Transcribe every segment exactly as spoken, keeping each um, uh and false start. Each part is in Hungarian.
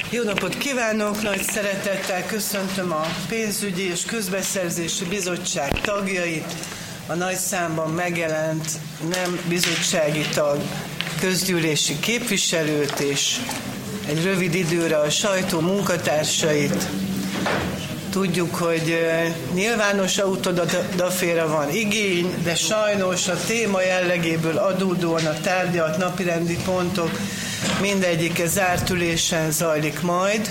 Jó napot kívánok! Nagy szeretettel köszöntöm a Pénzügyi és Közbeszerzési Bizottság tagjait, a nagy számban megjelent nem bizottsági tag, közgyűlési képviselőt és egy rövid időre a sajtó munkatársait. Tudjuk, hogy nyilvános autodaféra van igény, de sajnos a téma jellegéből adódóan a tárgyalt napirendi pontok mindegyike zárt ülésen zajlik majd.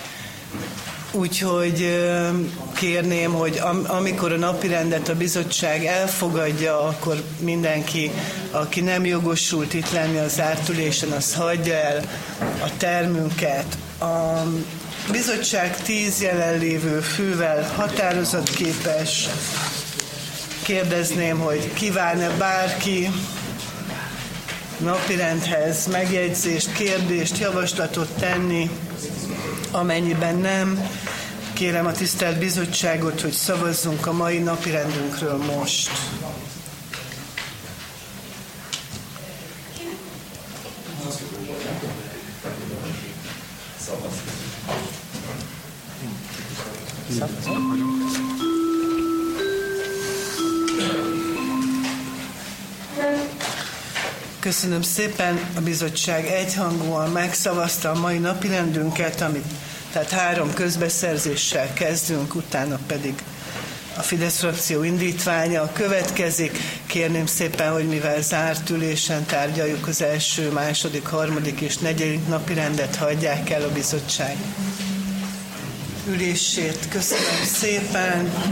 Úgyhogy kérném, hogy amikor a napirendet a bizottság elfogadja, akkor mindenki, aki nem jogosult itt lenni a zárt ülésen, az hagyja el a termünket. A bizottság tíz jelenlévő fővel határozatképes. Kérdezném, hogy kíván-e bárki napirendhez megjegyzést, kérdést, javaslatot tenni. Amennyiben nem, kérem a tisztelt bizottságot, hogy szavazzunk a mai napirendünkről most. Köszönöm szépen, a bizottság egyhangúan megszavazta a mai napirendünket, amit, tehát három közbeszerzéssel kezdünk, utána pedig a Fidesz frakció indítványa következik. Kérném szépen, hogy mivel zárt ülésen tárgyaljuk az első, második, harmadik és negyedik napirendet, hagyják el a bizottság ülését. Köszönöm szépen!